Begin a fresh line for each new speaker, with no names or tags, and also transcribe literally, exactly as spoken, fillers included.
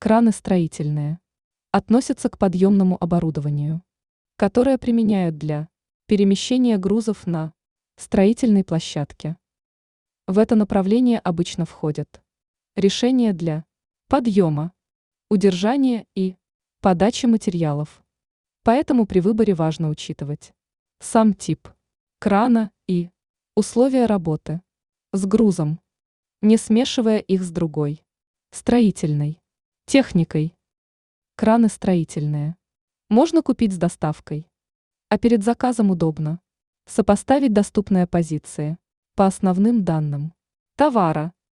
Краны строительные. Относятся к подъемному оборудованию, которое применяют для перемещения грузов на строительной площадке. В это направление обычно входят решения для подъема, удержания и подачи материалов. Поэтому при выборе важно учитывать сам тип крана и условия работы с грузом, не смешивая их с другой строительной техникой. Краны строительные можно купить с доставкой, а перед заказом удобно сопоставить доступные позиции по основным данным товара